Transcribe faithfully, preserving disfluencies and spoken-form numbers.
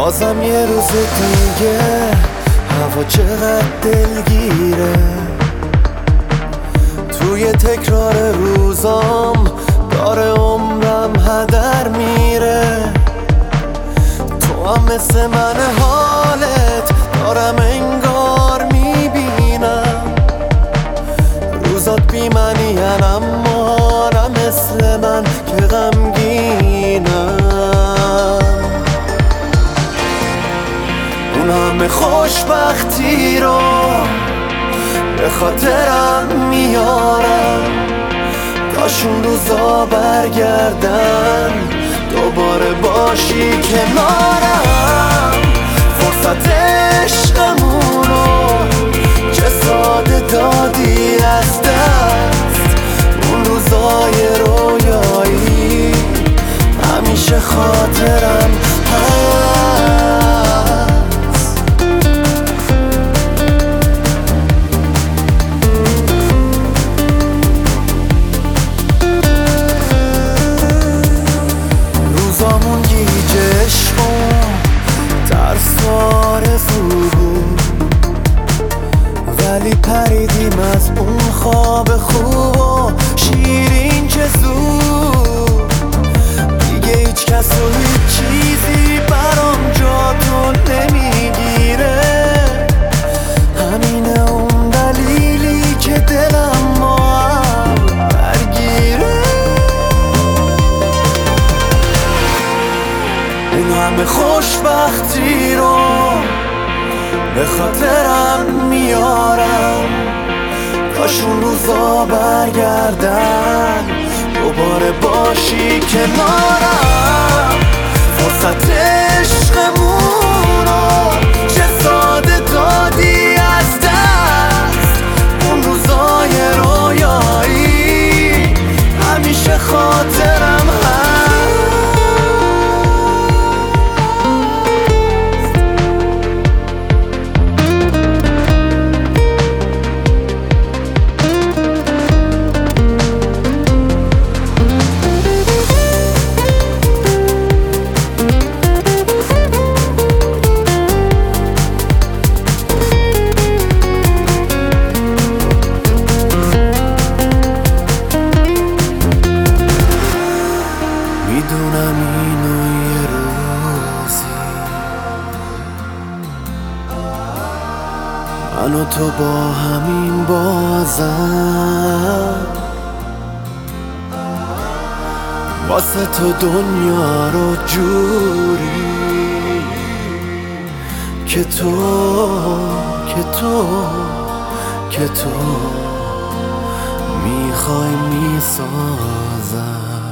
بازم یه روز دیگه هوا چقدر دلگیره، توی تکرار روزام داره عمرم هدر میره. تو هم مثل من حالت دارم انگار میبینم، روزات بی معنی اما نه مثل من که غمگینم. اون همه خوشبختی رو به خاطرم میارم، کاش اون روزا برگردن دوباره باشی کنارم. فرصت عشقمونو چه ساده دادی از دست، اون روزای رویایی همیشه خاطرم هست. روزامون گیج عشق و ترس و آرزو بود، ولی پریدیم از اون خواب خوب و شیرین که زود. دیگه هیچ کس و هیچ چیزی برام جا تو نمیگیره، همینه اون دلیلی که دلم ما هم درگیره. اون همه خوشبختی رو به خاطرم میارم، کاش اون روزا برگردن دوباره باشی کنارم. فرصت عشقمونو چه ساده دادی از دست، اون روزای رویایی همیشه خاطرم هست. میدونم اینو یه روزی من و تو با همین بازم واسه تو دنیا رو جوری که تو که تو که تو میخوای میسازم.